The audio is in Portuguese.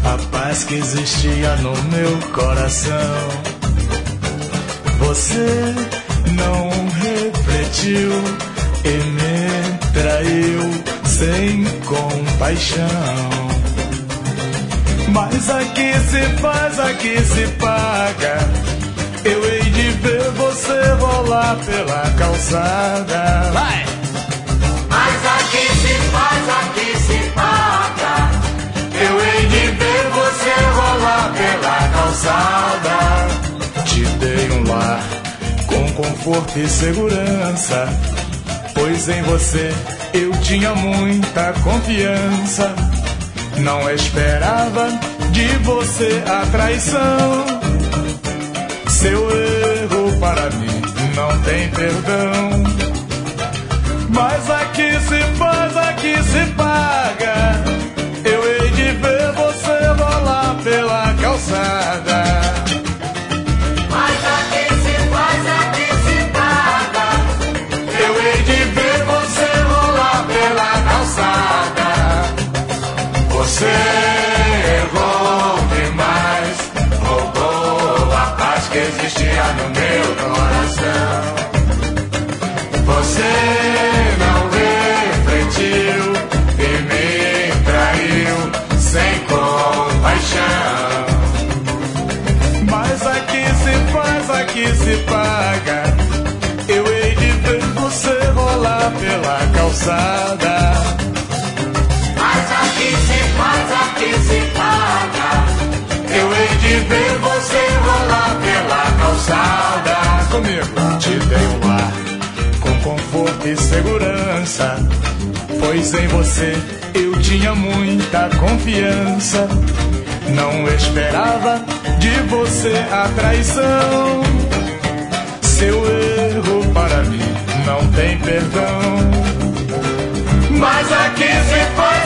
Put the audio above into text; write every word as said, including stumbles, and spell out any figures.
a paz que existia no meu coração. Você não refletiu e me traiu sem compaixão. Mas aqui se faz, aqui se paga. Eu hei de ver você rolar pela calçada. Vai! Mas aqui se faz, aqui se paga. Eu hei de ver você rolar pela calçada. Te dei um lar com conforto e segurança, pois em você eu tinha muita confiança. Não esperava de você a traição. Seu erro para mim não tem perdão. Mas aqui se faz, aqui se paga. Eu hei de ver você rolar pela calçada. Mas aqui se faz, aqui se paga. Eu hei de ver você rolar pela calçada. Você errou demais, roubou a paz que existia no meu coração. Você não refletiu e me traiu sem compaixão. Mas aqui se faz, aqui se paga. Eu hei de ver você rolar pela calçada. Mas aqui se faz, aqui se paga. Eu hei de ver você rolar pela calçada. Comigo. Te dei um lar com conforto e segurança, pois em você eu tinha muita confiança. Não esperava de você a traição. Seu erro para mim não tem perdão. Mas aqui se faz,